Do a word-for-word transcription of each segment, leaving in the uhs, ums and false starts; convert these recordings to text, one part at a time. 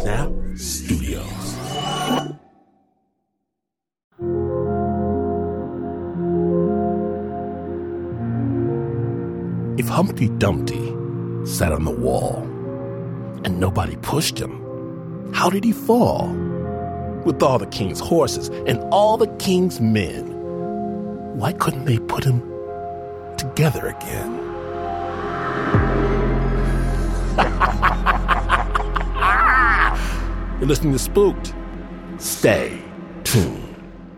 Snap Studios. If Humpty Dumpty sat on the wall and nobody pushed him, how did he fall? With all the king's horses and all the king's men, why couldn't they put him together again? You're listening to Spooked. Stay tuned.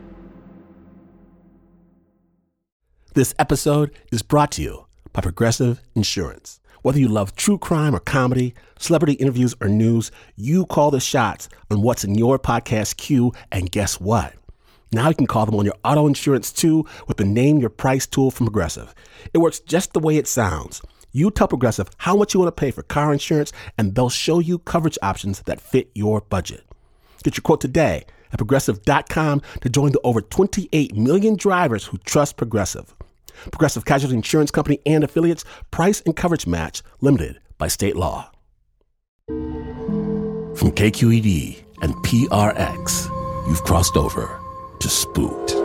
This episode is brought to you by Progressive Insurance. Whether you love true crime or comedy, celebrity interviews or news, you call the shots on what's in your podcast queue, and guess what? Now you can call them on your auto insurance too with the Name Your Price tool from Progressive. It works just the way it sounds. You tell Progressive how much you want to pay for car insurance, and they'll show you coverage options that fit your budget. Get your quote today at Progressive dot com to join the over twenty-eight million drivers who trust Progressive. Progressive Casualty Insurance Company and affiliates. Price and coverage match limited by state law. From K Q E D and P R X, you've crossed over to Spooked.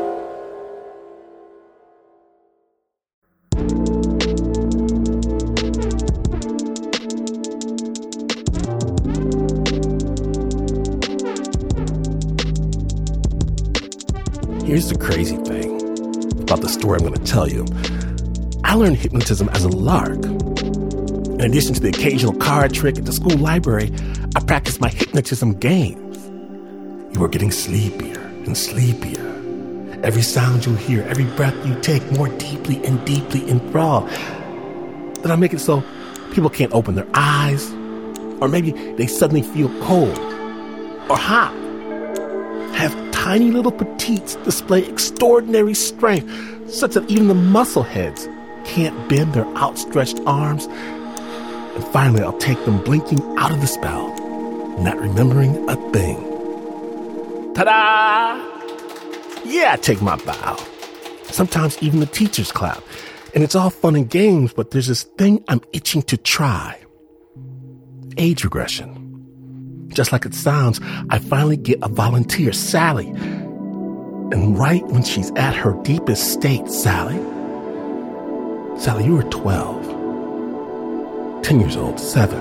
Here's the crazy thing about the story I'm going to tell you. I learned hypnotism as a lark. In addition to the occasional card trick at the school library, I practiced my hypnotism games. You were getting sleepier and sleepier. Every sound you hear, every breath you take, more deeply and deeply enthralled. Then I make it so people can't open their eyes, or maybe they suddenly feel cold or hot. Have tiny little petites display extraordinary strength, such that even the muscleheads can't bend their outstretched arms. And finally, I'll take them blinking out of the spell, not remembering a thing. Ta-da! Yeah, I take my bow. Sometimes even the teachers clap. And it's all fun and games, but there's this thing I'm itching to try. Age regression. Just like it sounds, I finally get a volunteer, Sally. And right when she's at her deepest state, Sally, Sally, you were twelve, ten years old, seven,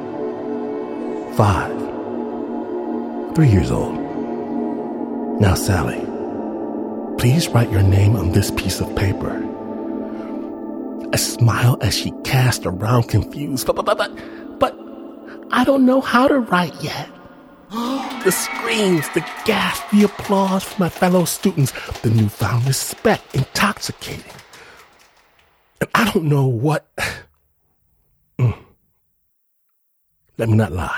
five, three years old. Now, Sally, please write your name on this piece of paper. I smile as she cast around confused, but, but, but, but, but I don't know how to write yet. The screams, the gasp, the applause from my fellow students, the newfound respect, intoxicating. And I don't know what... Mm. Let me not lie.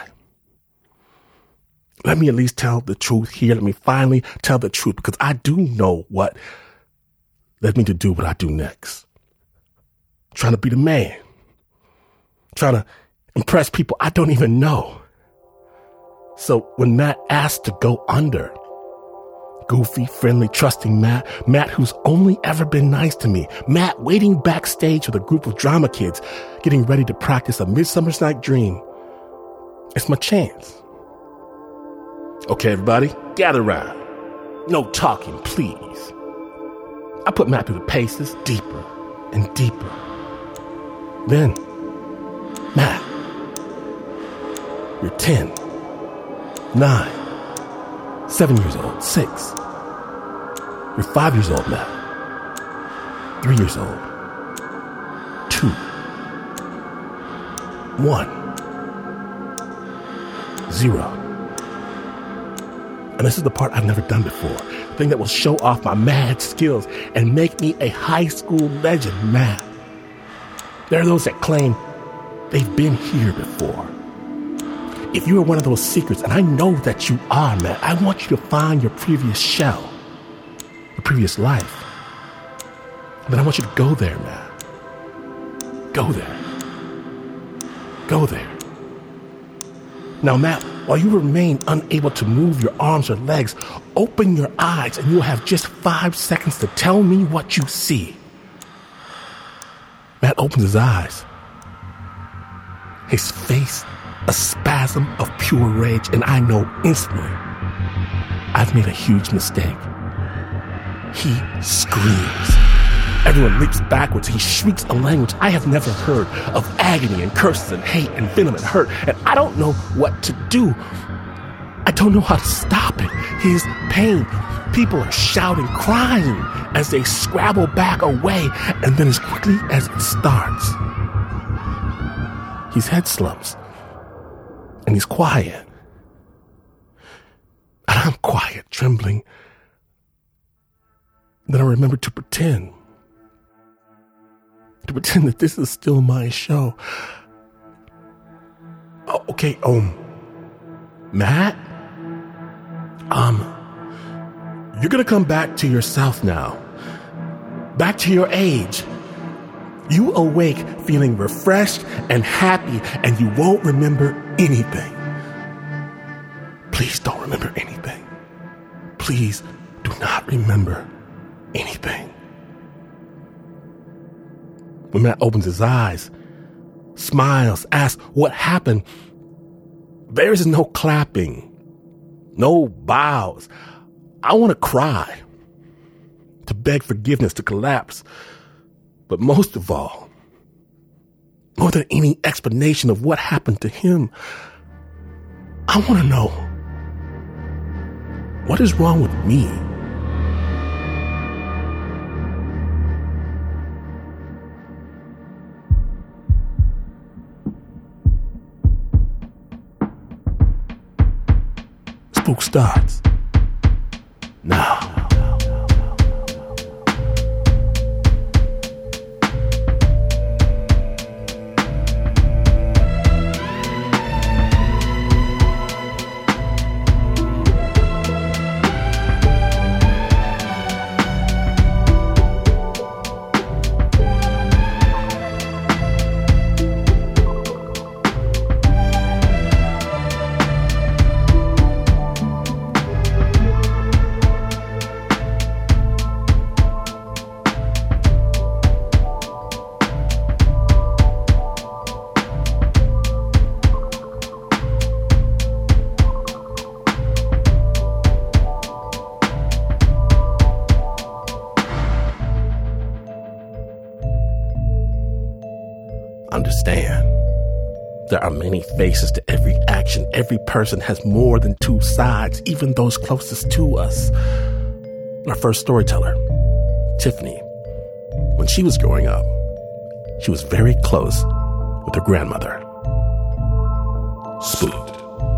Let me at least tell the truth here. Let me finally tell the truth, because I do know what led me to do what I do next. Trying to be the man. Trying to impress people I don't even know. So when Matt asked to go under, goofy, friendly, trusting Matt, Matt who's only ever been nice to me, Matt waiting backstage with a group of drama kids getting ready to practice A Midsummer's Night Dream, it's my chance. Okay, everybody, gather around. No talking, please. I put Matt through the paces, deeper and deeper. Then, Matt, you're ten. Nine, seven years old, six. You're five years old now. Three years old. Two. One. Zero. And this is the part I've never done before. The thing that will show off my mad skills and make me a high school legend, Matt. There are those that claim they've been here before. If you are one of those secrets, and I know that you are, Matt, I want you to find your previous shell, your previous life. Then I want you to go there, Matt. Go there. Go there. Now, Matt, while you remain unable to move your arms or legs, open your eyes and you'll have just five seconds to tell me what you see. Matt opens his eyes. His face a spasm of pure rage, and I know instantly I've made a huge mistake. He screams. Everyone leaps backwards. He shrieks a language I have never heard, of agony and curses and hate and venom and hurt, and I don't know what to do. I don't know how to stop it. His pain. People are shouting, crying as they scrabble back away, and then as quickly as it starts, his head slumps, and he's quiet. And I'm quiet, trembling. Then I remember to pretend. To pretend that this is still my show. Oh, okay, um, Matt? Um, you're gonna come back to yourself now. Back to your age. You awake feeling refreshed and happy, and you won't remember anything. Please don't remember anything. Please do not remember anything. When Matt opens his eyes, smiles, asks what happened, there is no clapping, no bows. I want to cry, to beg forgiveness, to collapse. But most of all, more than any explanation of what happened to him, I want to know, what is wrong with me? Spook starts now. Understand, there are many faces to every action. Every person has more than two sides, even those closest to us. Our first storyteller, Tiffany, when she was growing up, she was very close with her grandmother. Spooked.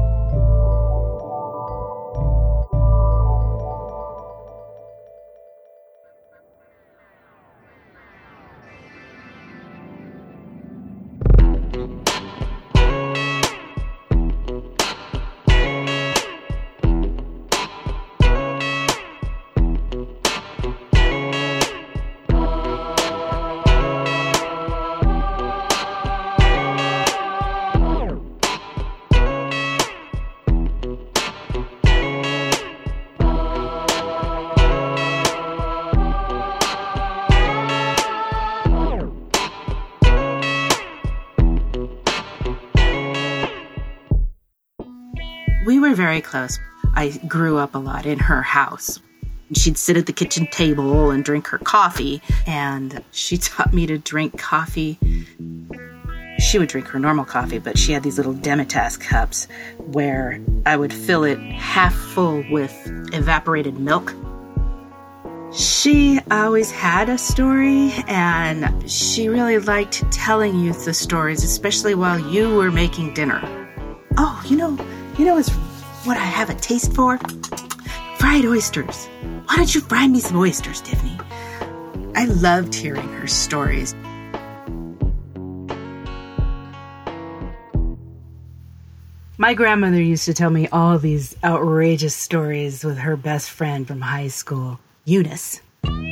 We were very close. I grew up a lot in her house. She'd sit at the kitchen table and drink her coffee, and she taught me to drink coffee. She would drink her normal coffee, but she had these little Demitas cups where I would fill it half full with evaporated milk. She always had a story, and she really liked telling you the stories, especially while you were making dinner. Oh, you know, you know what's, what I have a taste for? Fried oysters. Why don't you fry me some oysters, Tiffany? I loved hearing her stories. My grandmother used to tell me all these outrageous stories with her best friend from high school, Eunice.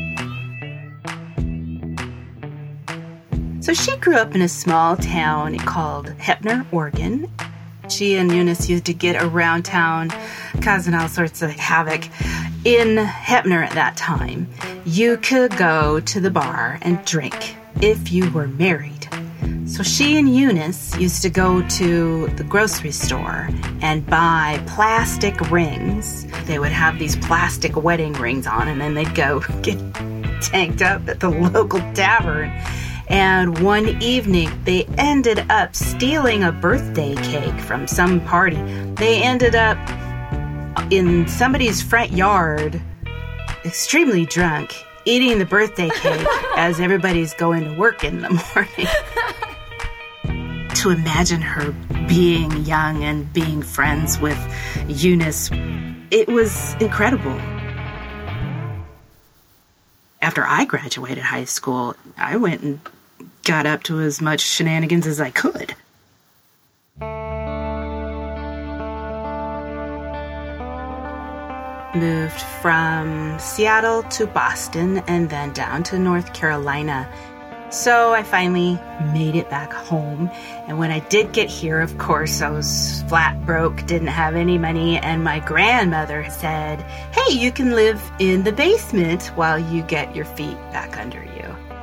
So she grew up in a small town called Heppner, Oregon. She and Eunice used to get around town, causing all sorts of havoc. In Heppner at that time, you could go to the bar and drink if you were married. So she and Eunice used to go to the grocery store and buy plastic rings. They would have these plastic wedding rings on, and then they'd go get tanked up at the local tavern. And one evening, they ended up stealing a birthday cake from some party. They ended up in somebody's front yard, extremely drunk, eating the birthday cake as everybody's going to work in the morning. To imagine her being young and being friends with Eunice, it was incredible. After I graduated high school, I went and got up to as much shenanigans as I could. Moved from Seattle to Boston and then down to North Carolina. So I finally made it back home. And when I did get here, of course, I was flat broke, didn't have any money. And my grandmother said, hey, you can live in the basement while you get your feet back under you.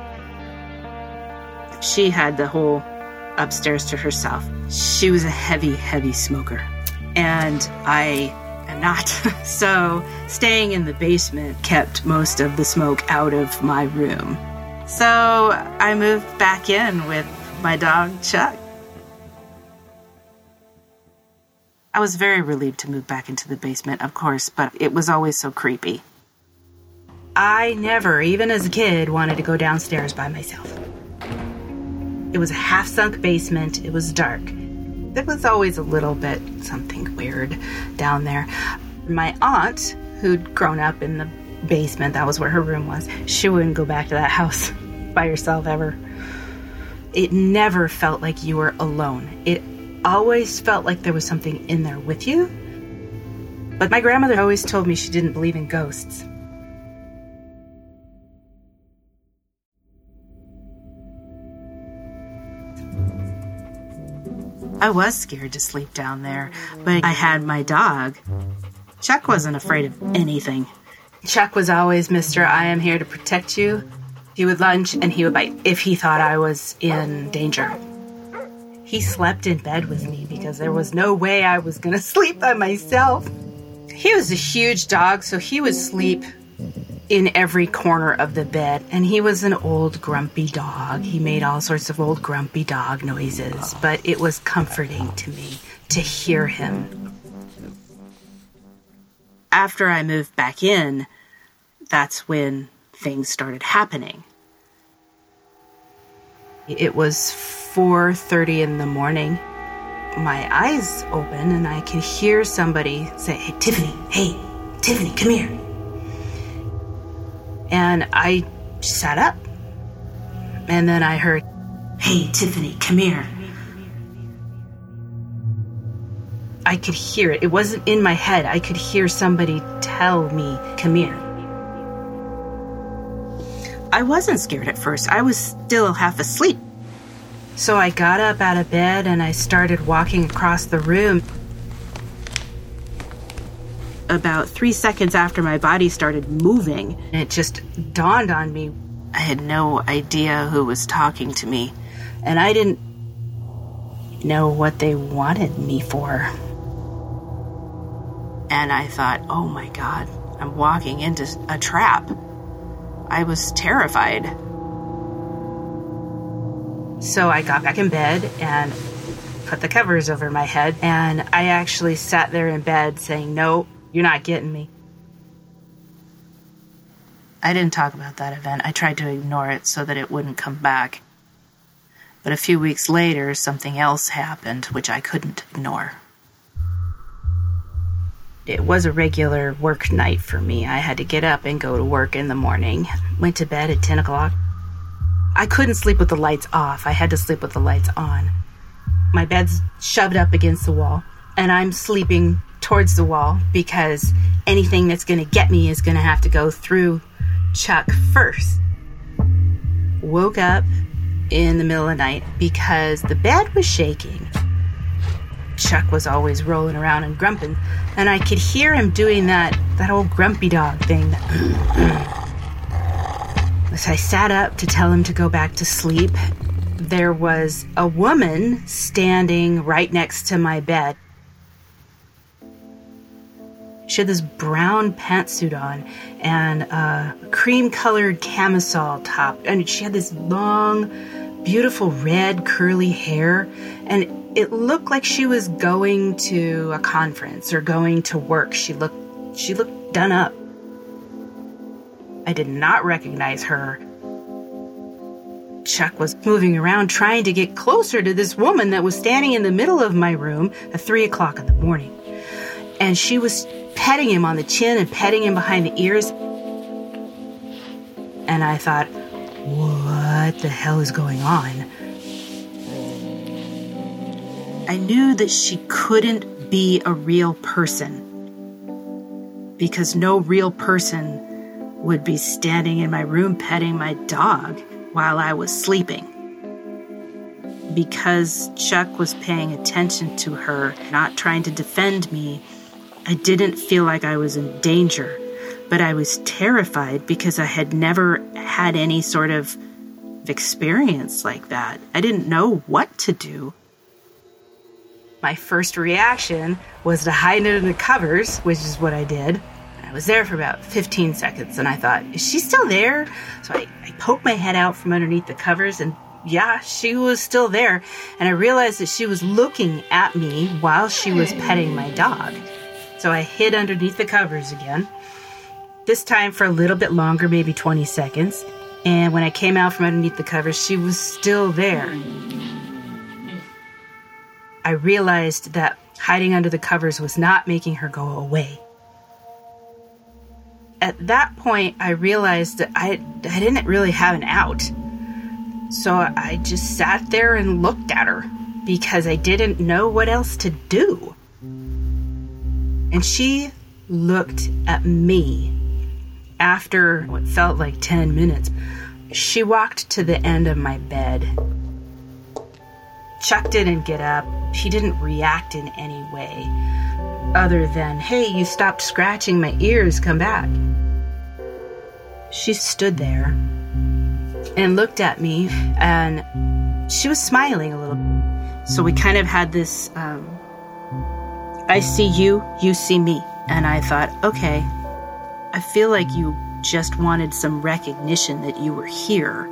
She had the whole upstairs to herself. She was a heavy, heavy smoker. And I am not. So staying in the basement kept most of the smoke out of my room. So I moved back in with my dog, Chuck. I was very relieved to move back into the basement, of course, but it was always so creepy. I never, even as a kid, wanted to go downstairs by myself. It was a half-sunk basement. It was dark. There was always a little bit something weird down there. My aunt, who'd grown up in the basement, that was where her room was, she wouldn't go back to that house by herself ever. It never felt like you were alone. It always felt like there was something in there with you. But my grandmother always told me she didn't believe in ghosts. I was scared to sleep down there, but I had my dog. Chuck wasn't afraid of anything. Chuck was always Mister I am here to protect you. He would lunge and he would bite if he thought I was in danger. He slept in bed with me because there was no way I was going to sleep by myself. He was a huge dog, so he would sleep in every corner of the bed. And he was an old grumpy dog. He made all sorts of old grumpy dog noises, but it was comforting to me to hear him. After I moved back in, that's when things started happening. It was four thirty in the morning. My eyes open and I can hear somebody say, hey, Tiffany, hey, Tiffany, come here. And I sat up. And then I heard, hey, Tiffany, come here. I could hear it. It wasn't in my head. I could hear somebody tell me, come here. I wasn't scared at first. I was still half asleep. So I got up out of bed and I started walking across the room. About three seconds after my body started moving, it just dawned on me. I had no idea who was talking to me, and I didn't know what they wanted me for. And I thought, oh my God, I'm walking into a trap. I was terrified. So I got back in bed and put the covers over my head, and I actually sat there in bed saying, no, you're not getting me. I didn't talk about that event. I tried to ignore it so that it wouldn't come back. But a few weeks later, something else happened, which I couldn't ignore. It was a regular work night for me. I had to get up and go to work in the morning. Went to bed at ten o'clock. I couldn't sleep with the lights off. I had to sleep with the lights on. My bed's shoved up against the wall, and I'm sleeping towards the wall because anything that's going to get me is going to have to go through Chuck first. Woke up in the middle of the night because the bed was shaking. Chuck was always rolling around and grumping, and I could hear him doing that, that old grumpy dog thing. So I sat up to tell him to go back to sleep, there was a woman standing right next to my bed. She had this brown pantsuit on and a cream-colored camisole top. And she had this long, beautiful red curly hair. And it looked like she was going to a conference or going to work. She looked, she looked done up. I did not recognize her. Chuck was moving around trying to get closer to this woman that was standing in the middle of my room at three o'clock in the morning. And she was petting him on the chin and petting him behind the ears. And I thought, what the hell is going on? I knew that she couldn't be a real person because no real person would be standing in my room petting my dog while I was sleeping. Because Chuck was paying attention to her, not trying to defend me, I didn't feel like I was in danger, but I was terrified because I had never had any sort of experience like that. I didn't know what to do. My first reaction was to hide under the covers, which is what I did. I was there for about fifteen seconds, and I thought, is she still there? So I, I poked my head out from underneath the covers, and yeah, she was still there. And I realized that she was looking at me while she was petting my dog. So I hid underneath the covers again, this time for a little bit longer, maybe twenty seconds. And when I came out from underneath the covers, she was still there. I realized that hiding under the covers was not making her go away. At that point, I realized that I, I didn't really have an out. So I just sat there and looked at her because I didn't know what else to do. And she looked at me. After what felt like ten minutes, she walked to the end of my bed. Chuck didn't get up. He didn't react in any way other than, hey, you stopped scratching my ears, come back. She stood there and looked at me, and she was smiling a little. So we kind of had this, um, I see you, you see me. And I thought, okay, I feel like you just wanted some recognition that you were here.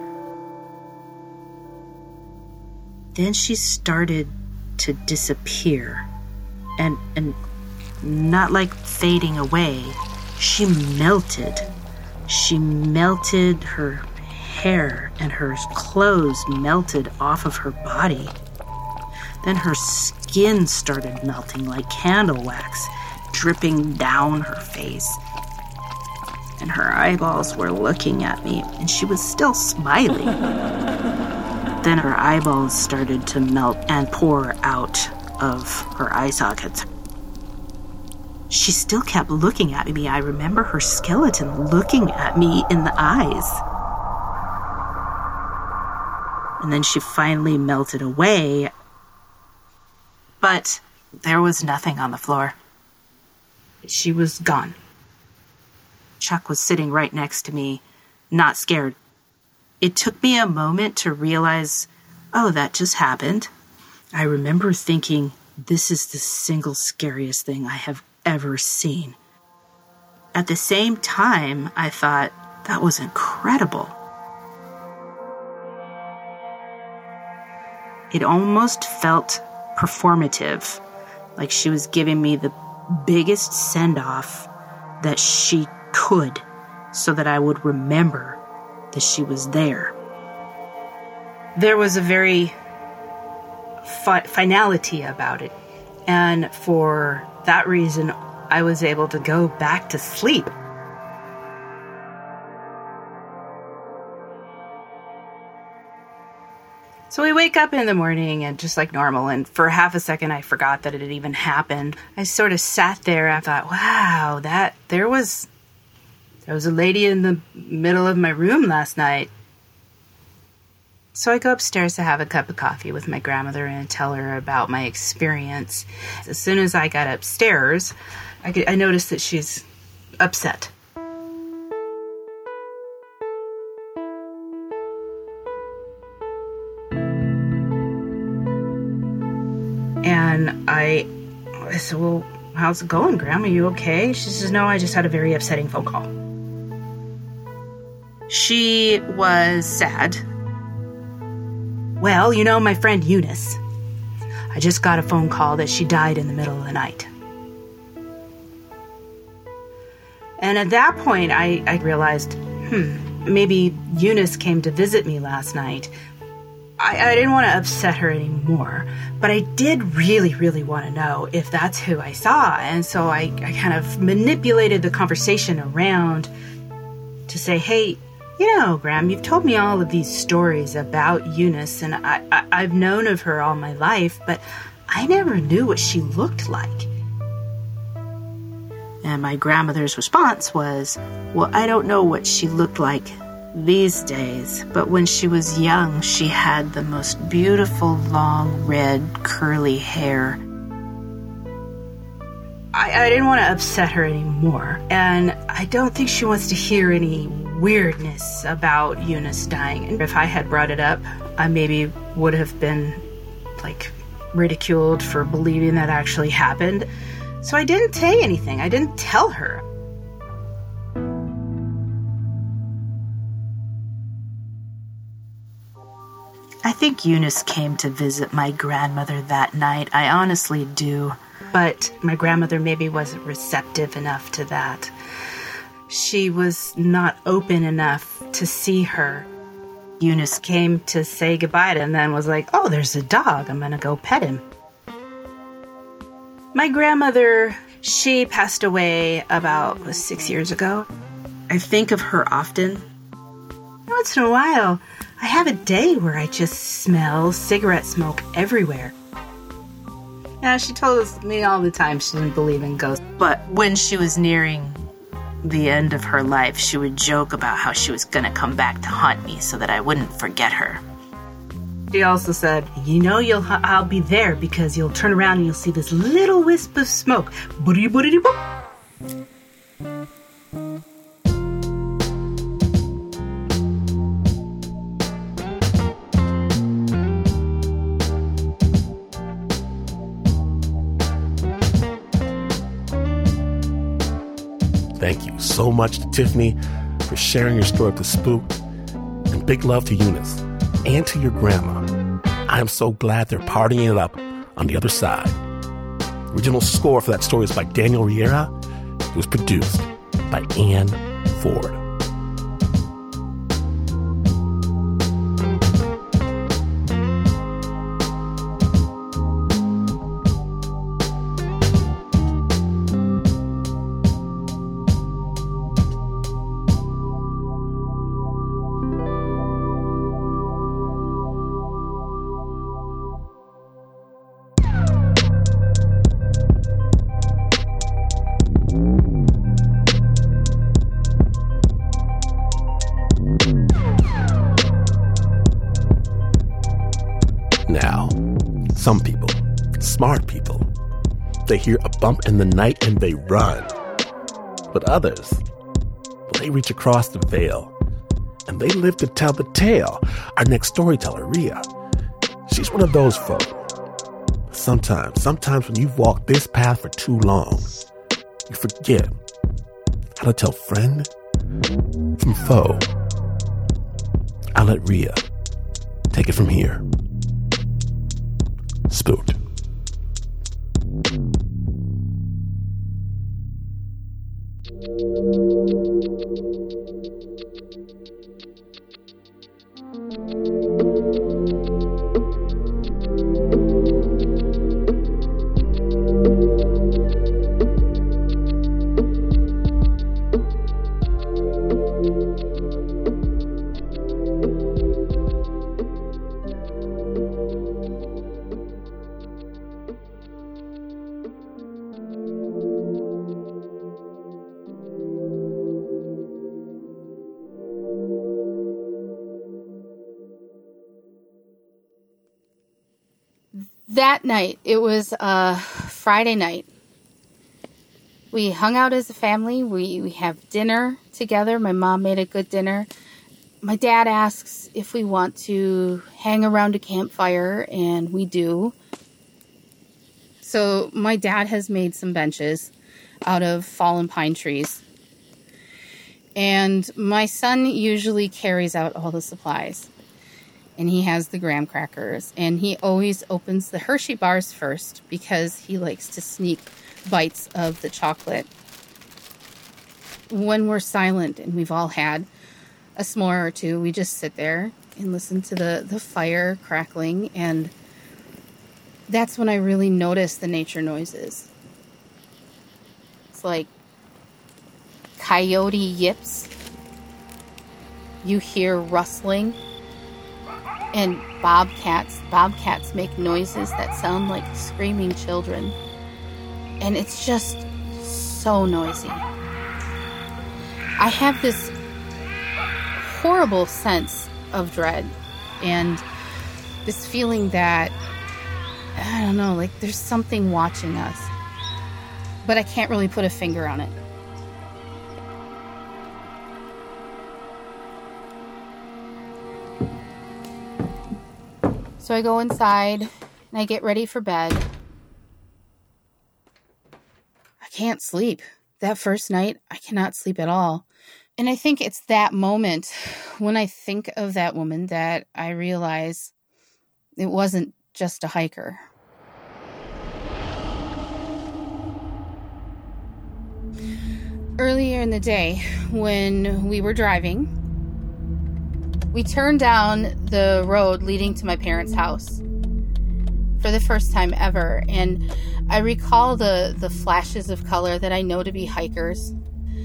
Then she started to disappear. And, and not like fading away. She melted. She melted, her hair and her clothes melted off of her body. Then her skin started melting like candle wax, dripping down her face. And her eyeballs were looking at me, and she was still smiling. Then her eyeballs started to melt and pour out of her eye sockets. She still kept looking at me. I remember her skeleton looking at me in the eyes. And then she finally melted away. But there was nothing on the floor. She was gone. Chuck was sitting right next to me, not scared. It took me a moment to realize, oh, that just happened. I remember thinking, this is the single scariest thing I have ever seen. At the same time, I thought, that was incredible. It almost felt performative, like she was giving me the biggest send-off that she could, so that I would remember that she was there. There was a very fi- finality about it, and for that reason, I was able to go back to sleep. So we wake up in the morning and just like normal, and for half a second I forgot that it had even happened. I sort of sat there and I thought, wow, that there was there was a lady in the middle of my room last night. So I go upstairs to have a cup of coffee with my grandmother and tell her about my experience. As soon as I got upstairs, I, get, I noticed that she's upset. And I, I said, well, how's it going, Grandma? Are you okay? She says, no, I just had a very upsetting phone call. She was sad. Well, you know, my friend Eunice. I just got a phone call that she died in the middle of the night. And at that point, I, I realized, hmm, maybe Eunice came to visit me last night. I, I didn't want to upset her anymore, but I did really, really want to know if that's who I saw. And so I, I kind of manipulated the conversation around to say, hey, you know, Graham, you've told me all of these stories about Eunice, and I, I, I've known of her all my life, but I never knew what she looked like. And my grandmother's response was, well, I don't know what she looked like these days, but when she was young, she had the most beautiful, long, red, curly hair. I, I didn't want to upset her anymore, and I don't think she wants to hear any weirdness about Eunice dying. And if I had brought it up, I maybe would have been, like, ridiculed for believing that actually happened. So I didn't say anything. I didn't tell her. I think Eunice came to visit my grandmother that night. I honestly do. But my grandmother maybe wasn't receptive enough to that. She was not open enough to see her. Eunice came to say goodbye and then was like, oh, there's a dog. I'm going to go pet him. My grandmother, she passed away about six years ago. I think of her often. Once in a while, I have a day where I just smell cigarette smoke everywhere. Yeah, she told me all the time she didn't believe in ghosts. But when she was nearing the end of her life, she would joke about how she was going to come back to haunt me so that I wouldn't forget her. She also said, you know, you'll I'll be there because you'll turn around and you'll see this little wisp of smoke. Boody boody boop. Thank you so much to Tiffany for sharing your story of the spook. And big love to Eunice and to your grandma. I am so glad they're partying it up on the other side. The original score for that story is by Daniel Riera. It was produced by Ann Ford. Now, some people, smart people, they hear a bump in the night and they run. But others, well, they reach across the veil and they live to tell the tale. Our next storyteller, Rhea, she's one of those folk. Sometimes, sometimes when you've walked this path for too long, you forget how to tell friend from foe. I'll let Rhea take it from here. Spooked. That night, it was a Friday night. We hung out as a family. We, we have dinner together. My mom made a good dinner. My dad asks if we want to hang around a campfire, and we do. So my dad has made some benches out of fallen pine trees. And my son usually carries out all the supplies. And he has the graham crackers. And he always opens the Hershey bars first because he likes to sneak bites of the chocolate. When we're silent and we've all had a s'more or two, we just sit there and listen to the, the fire crackling. And that's when I really notice the nature noises. It's like coyote yips. You hear rustling. And bobcats. Bobcats make noises that sound like screaming children. And it's just so noisy. I have this horrible sense of dread and this feeling that, I don't know, like there's something watching us. But I can't really put a finger on it. So I go inside and I get ready for bed. I can't sleep. That first night, I cannot sleep at all. And I think it's that moment when I think of that woman that I realize it wasn't just a hiker. Earlier in the day, when we were driving, we turned down the road leading to my parents' house for the first time ever. And I recall the, the flashes of color that I know to be hikers.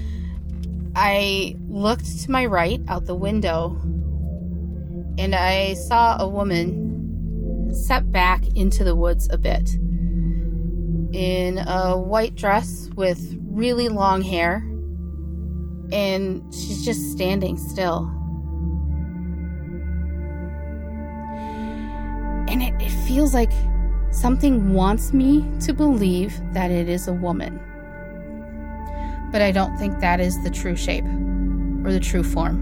I looked to my right out the window and I saw a woman step back into the woods a bit in a white dress with really long hair. And she's just standing still. And it, it feels like something wants me to believe that it is a woman. But I don't think that is the true shape or the true form.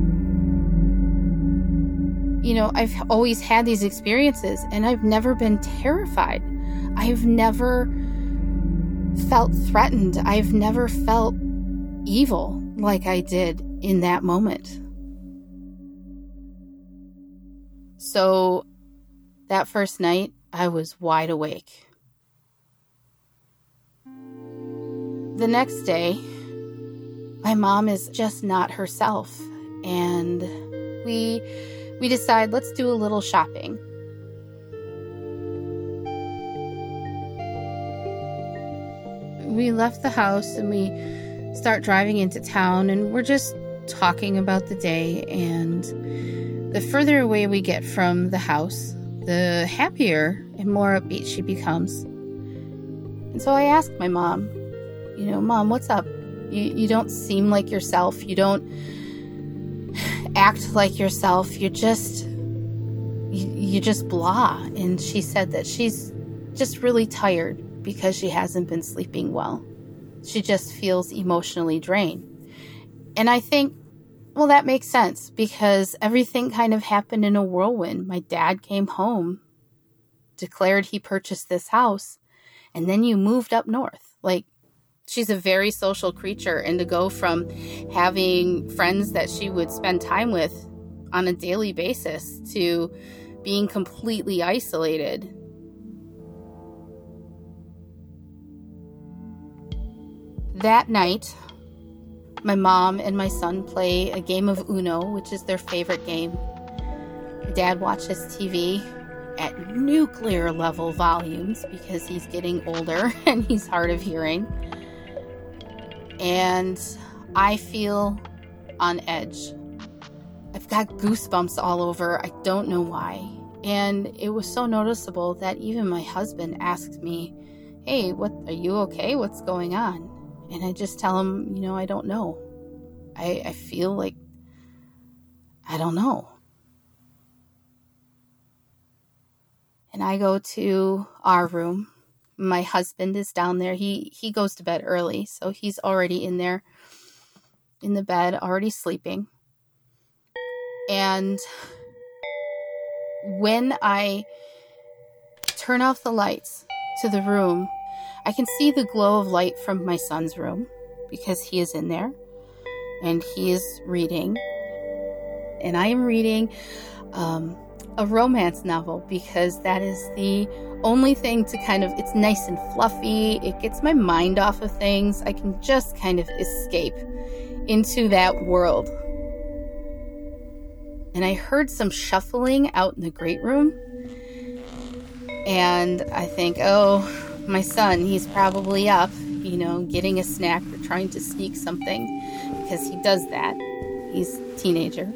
You know, I've always had these experiences and I've never been terrified. I've never felt threatened. I've never felt evil like I did in that moment. So that first night, I was wide awake. The next day, my mom is just not herself, and we we decide let's do a little shopping. We left the house and we start driving into town, and we're just talking about the day, and the further away we get from the house, the happier and more upbeat she becomes. And so I asked my mom, you know, Mom, what's up? You, you don't seem like yourself. You don't act like yourself. You're just, you, you just blah. And she said that she's just really tired because she hasn't been sleeping well. She just feels emotionally drained. And I think, well, that makes sense because everything kind of happened in a whirlwind. My dad came home, declared he purchased this house, and then you moved up north. Like, she's a very social creature, and to go from having friends that she would spend time with on a daily basis to being completely isolated. That night, my mom and my son play a game of Uno, which is their favorite game. My dad watches T V at nuclear level volumes because he's getting older and he's hard of hearing. And I feel on edge. I've got goosebumps all over. I don't know why. And it was so noticeable that even my husband asked me, hey, what, are you okay? What's going on? And I just tell him, you know, I don't know. I, I feel like, I don't know. And I go to our room. My husband is down there. He, he goes to bed early, so he's already in there, in the bed, already sleeping. And when I turn off the lights to the room, I can see the glow of light from my son's room because he is in there and he is reading. And I am reading um, a romance novel because that is the only thing to kind of, it's nice and fluffy. It gets my mind off of things. I can just kind of escape into that world. And I heard some shuffling out in the great room. And I think, oh, my son, he's probably up, you know, getting a snack or trying to sneak something because he does that. He's a teenager.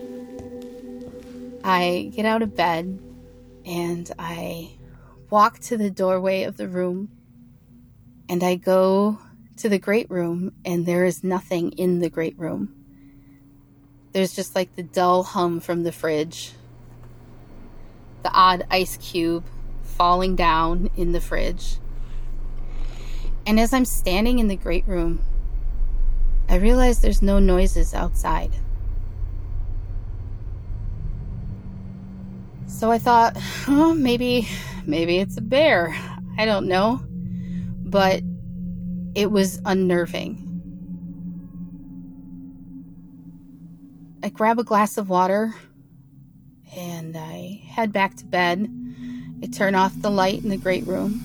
I get out of bed and I walk to the doorway of the room and I go to the great room and there is nothing in the great room. There's just like the dull hum from the fridge, the odd ice cube falling down in the fridge. And as I'm standing in the great room, I realize there's no noises outside. So I thought, oh, maybe, maybe it's a bear. I don't know. But it was unnerving. I grab a glass of water and I head back to bed. I turn off the light in the great room.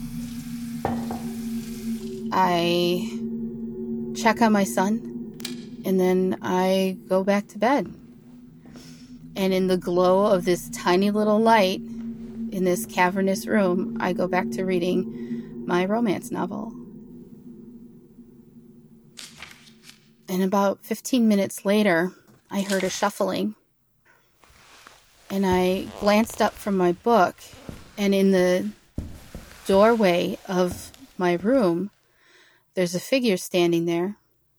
I check on my son and then I go back to bed. And in the glow of this tiny little light in this cavernous room, I go back to reading my romance novel. And about fifteen minutes later, I heard a shuffling. And I glanced up from my book, and in the doorway of my room, there's a figure standing there.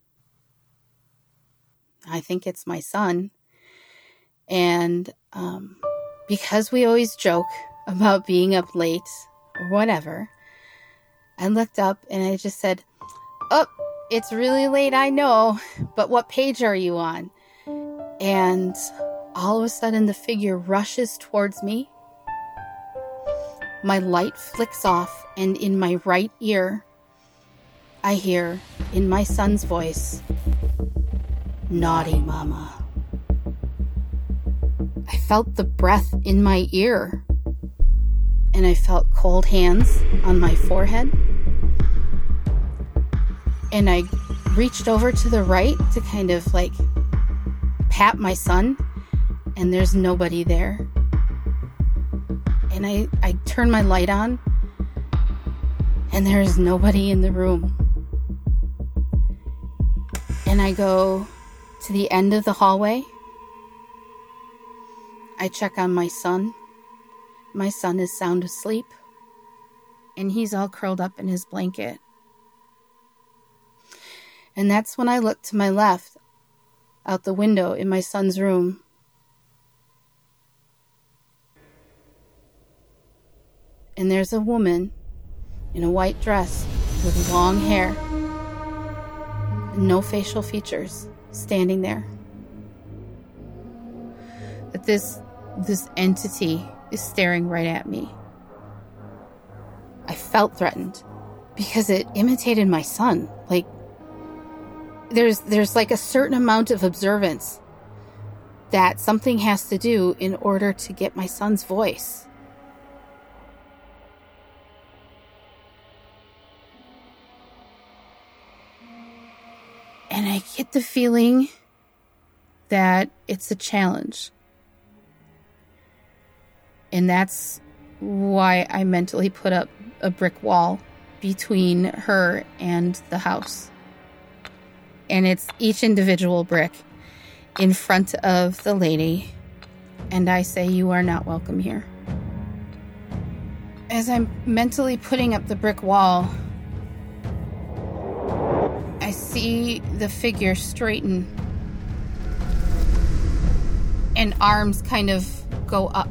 I think it's my son. And um, because we always joke about being up late or whatever, I looked up and I just said, "Oh, it's really late, I know, but what page are you on?" And all of a sudden the figure rushes towards me. My light flicks off, and in my right ear, I hear, in my son's voice, "Naughty mama." I felt the breath in my ear, and I felt cold hands on my forehead. And I reached over to the right to kind of like pat my son, and there's nobody there. And I, I turn my light on, and there's nobody in the room. And I go to the end of the hallway. I check on my son. My son is sound asleep, and he's all curled up in his blanket. And that's when I look to my left, out the window in my son's room. And there's a woman in a white dress with long hair, no facial features, standing there. But this this entity is staring right at me. I felt threatened because it imitated my son. Like, there's there's like a certain amount of observance that something has to do in order to get my son's voice. And I get the feeling that it's a challenge. And that's why I mentally put up a brick wall between her and the house. And it's each individual brick in front of the lady. And I say, "You are not welcome here." As I'm mentally putting up the brick wall, I see the figure straighten and arms kind of go up.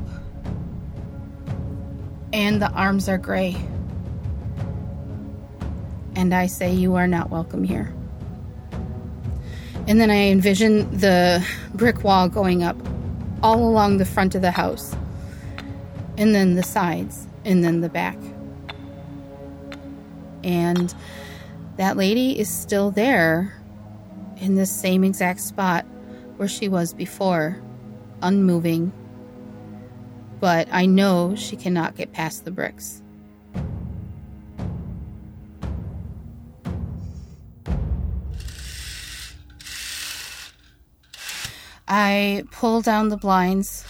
And the arms are gray. And I say, "You are not welcome here." And then I envision the brick wall going up all along the front of the house, and then the sides, and then the back. and that lady is still there in the same exact spot where she was before, unmoving. But I know she cannot get past the bricks. I pull down the blinds.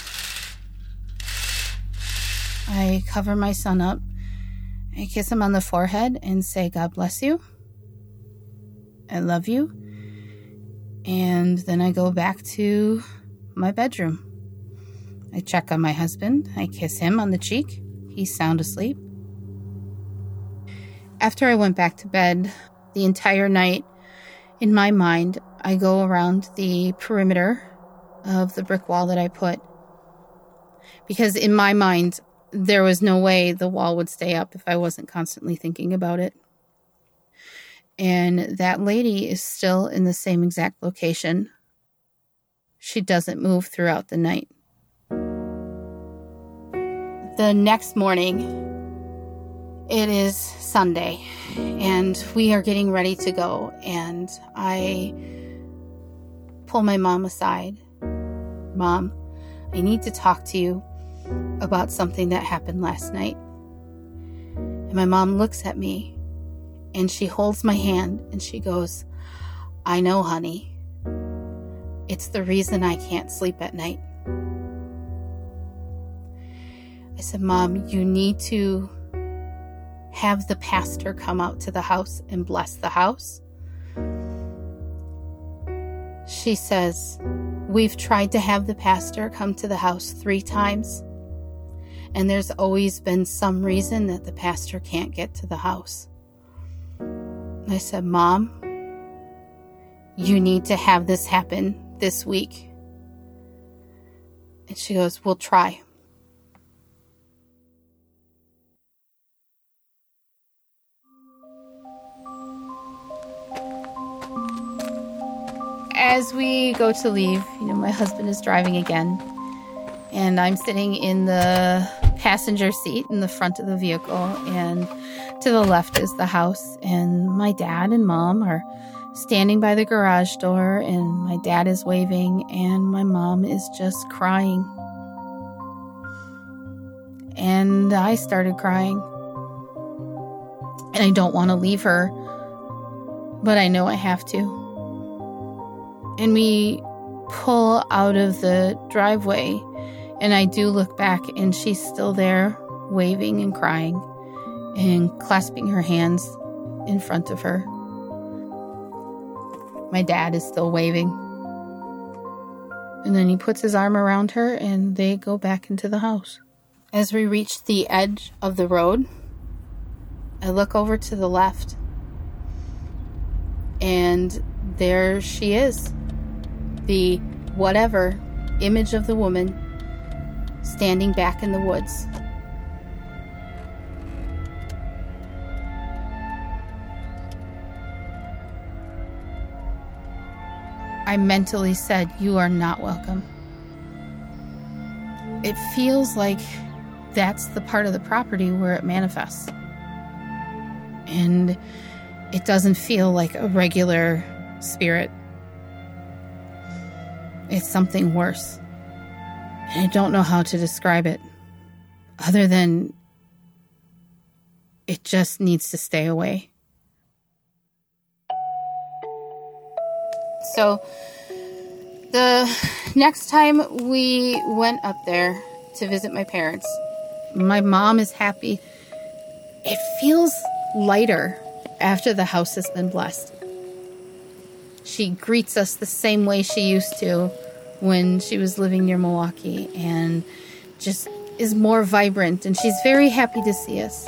I cover my son up. I kiss him on the forehead and say, God bless you. I love you. And then I go back to my bedroom. I check on my husband. I kiss him on the cheek. He's sound asleep. After I went back to bed, the entire night, in my mind, I go around the perimeter of the brick wall that I put. Because in my mind, there was no way the wall would stay up if I wasn't constantly thinking about it. And that lady is still in the same exact location. She doesn't move throughout the night. The next morning, it is Sunday, and we are getting ready to go, and I pull my mom aside. Mom, I need to talk to you about something that happened last night. And my mom looks at me, and she holds my hand, and she goes, I know, honey. It's the reason I can't sleep at night. I said, Mom, you need to have the pastor come out to the house and bless the house. She says, we've tried to have the pastor come to the house three times, and there's always been some reason that the pastor can't get to the house. I said, Mom, you need to have this happen this week. And she goes, we'll try. As we go to leave, you know, my husband is driving again, and I'm sitting in the passenger seat in the front of the vehicle, and to the left is the house, and my dad and mom are standing by the garage door, and my dad is waving, and my mom is just crying. And I started crying, and I don't want to leave her, but I know I have to. And we pull out of the driveway, and I do look back, and she's still there, waving and crying and clasping her hands in front of her. My dad is still waving. And then he puts his arm around her, and they go back into the house. As we reach the edge of the road, I look over to the left, and there she is. The whatever image of the woman standing back in the woods. I mentally said, you are not welcome. It feels like that's the part of the property where it manifests. And it doesn't feel like a regular spirit. It's something worse. And I don't know how to describe it, other than it just needs to stay away. So, the next time we went up there to visit my parents, my mom is happy. It feels lighter after the house has been blessed. She greets us the same way she used to when she was living near Milwaukee, and just is more vibrant, and she's very happy to see us.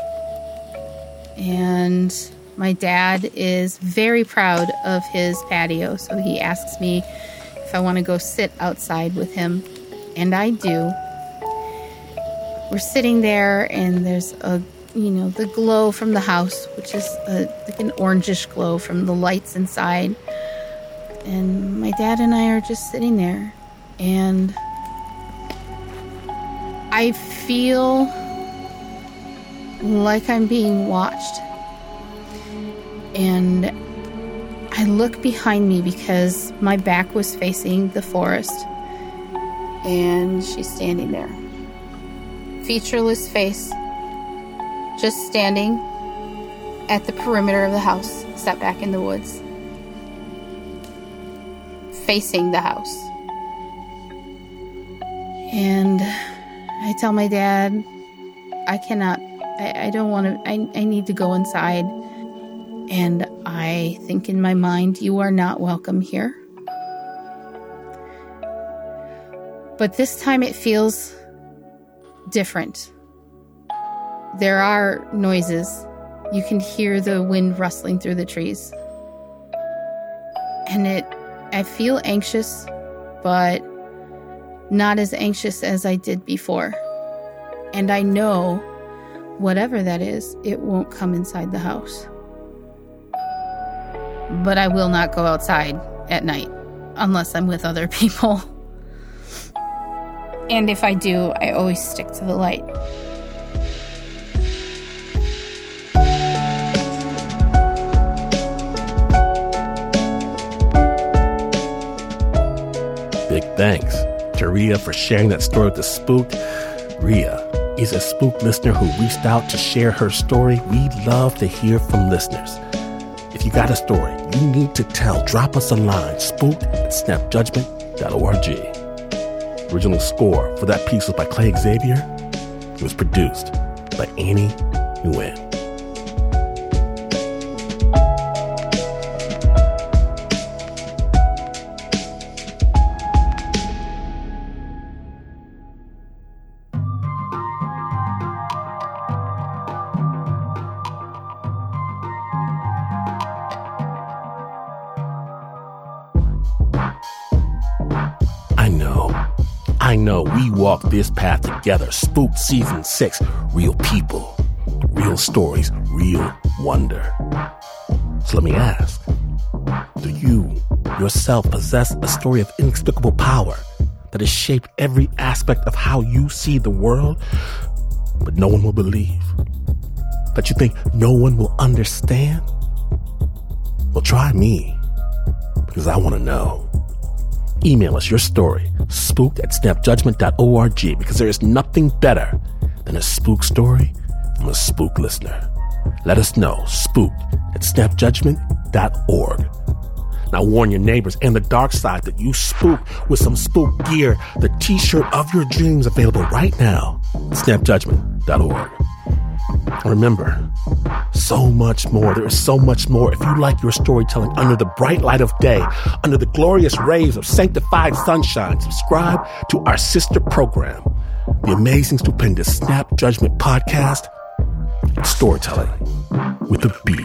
And my dad is very proud of his patio, so he asks me if I want to go sit outside with him, and I do. We're sitting there, and there's a, you know, the glow from the house, which is a, like an orangish glow from the lights inside. And my dad and I are just sitting there, and I feel like I'm being watched. And I look behind me because my back was facing the forest. And she's standing there. Featureless face. Just standing at the perimeter of the house, set back in the woods. Facing the house. And I tell my dad, I cannot, I, I don't want to, I, I need to go inside. And I think in my mind, you are not welcome here. But this time it feels different. There are noises. You can hear the wind rustling through the trees. And it, I feel anxious, but not as anxious as I did before. And I know, whatever that is, it won't come inside the house. But I will not go outside at night, unless I'm with other people. And if I do, I always stick to the light. Big thanks to Rhea for sharing that story with the Spook. Rhea is a Spook listener who reached out to share her story. We love to hear from listeners. If you got a story you need to tell, drop us a line, spooked at snap judgment dot org. Original score for that piece was by Clay Xavier. It was produced by Annie Nguyen. I know we walk this path together. Spooked Season six. Real people, real stories, real wonder. So let me ask, do you yourself possess a story of inexplicable power that has shaped every aspect of how you see the world, but no one will believe? That you think no one will understand? Well, try me, because I want to know. Email us your story, spooked at snap judgment dot org, because there is nothing better than a spook story from a spook listener. Let us know, spooked at snap judgment dot org. Now warn your neighbors and the dark side that you spook with some spook gear. The t-shirt of your dreams available right now at snap judgment dot org. Remember, so much more. There is so much more. If you like your storytelling under the bright light of day, under the glorious rays of sanctified sunshine, subscribe to our sister program, the amazing, stupendous Snap Judgment Podcast, Storytelling with a Beat.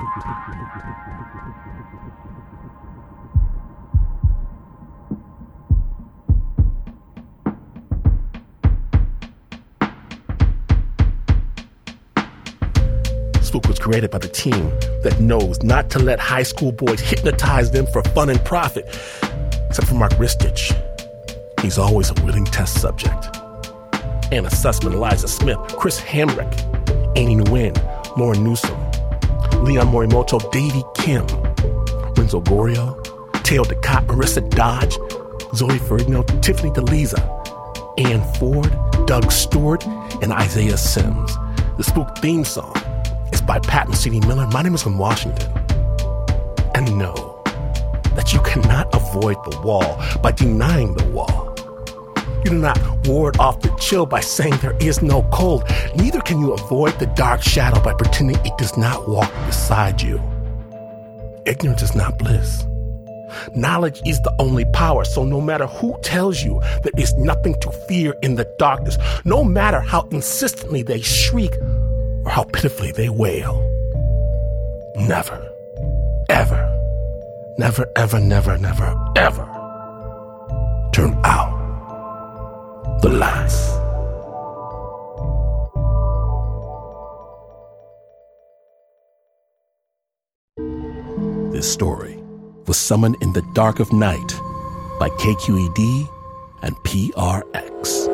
Spook was created by the team that knows not to let high school boys hypnotize them for fun and profit. Except for Mark Ristich. He's always a willing test subject. Anna Sussman, Eliza Smith, Chris Hamrick, Annie Nguyen, Lauren Newsom, Leon Morimoto, Davey Kim, Renzo Gorio, Teo DeCott, Marissa Dodge, Zoe Ferrigno, Tiffany DeLiza, Ann Ford, Doug Stewart, and Isaiah Sims. The Spook theme song is by Pat Mesiti-Miller. My name is from Washington. And know that you cannot avoid the wall by denying the wall. You do not ward off the chill by saying there is no cold. Neither can you avoid the dark shadow by pretending it does not walk beside you. Ignorance is not bliss. Knowledge is the only power, so no matter who tells you there is nothing to fear in the darkness, no matter how insistently they shriek or how pitifully they wail, never, ever, never, ever, never, never, ever turn out the lights. This story was Summoned in the Dark of Night by K Q E D and P R X.